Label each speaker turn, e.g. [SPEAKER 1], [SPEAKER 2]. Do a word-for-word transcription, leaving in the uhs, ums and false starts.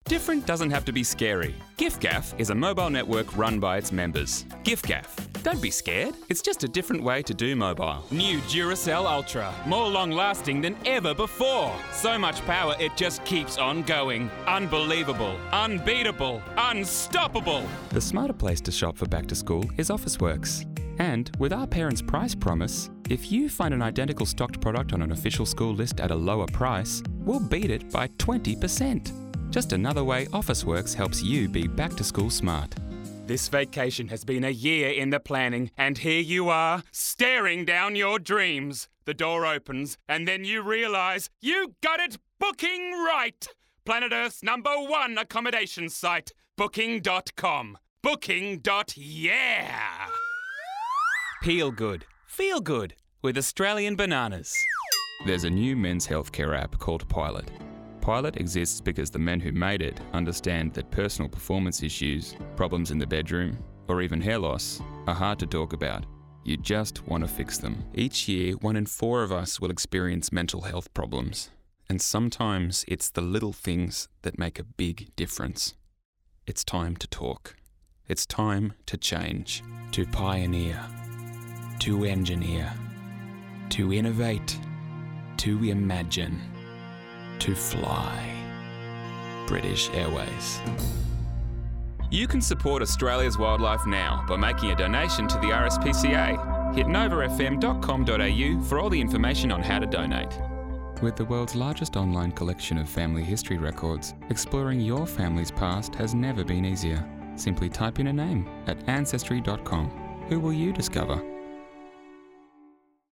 [SPEAKER 1] Different doesn't have to be scary. giffgaff is a mobile network run by its members. giffgaff. Don't be scared. It's just a different way to do mobile. New Duracell Ultra. More long-lasting than ever before. So much power, it just keeps on going. Unbelievable. Unbeatable. Unstoppable. The smarter place to shop for back to school is Officeworks. And with our Parents' Price Promise, if you find an identical stocked product on an official school list at a lower price, we'll beat it by twenty percent. Just another way Officeworks helps you be back to school smart. This vacation has been a year in the planning, and here you are, staring down your dreams. The door opens, and then you realise you got it booking right. Planet Earth's number one accommodation site, booking dot com. Booking dot yeah. Peel good, feel good with Australian bananas. There's a new men's healthcare app called Pilot. Pilot exists because the men who made it understand that personal performance issues, problems in the bedroom, or even hair loss are hard to talk about. You just want to fix them. Each year, one in four of us will experience mental health problems. And sometimes it's the little things that make a big difference. It's time to talk. It's time to change, to pioneer, to engineer, to innovate, to imagine, to fly. British Airways. You can support Australia's wildlife now by making a donation to the R S P C A. Hit nova f m dot com dot a u for all the information on how to donate. With the world's largest online collection of family history records, exploring your family's past has never been easier. Simply type in a name at ancestry dot com. Who will you discover?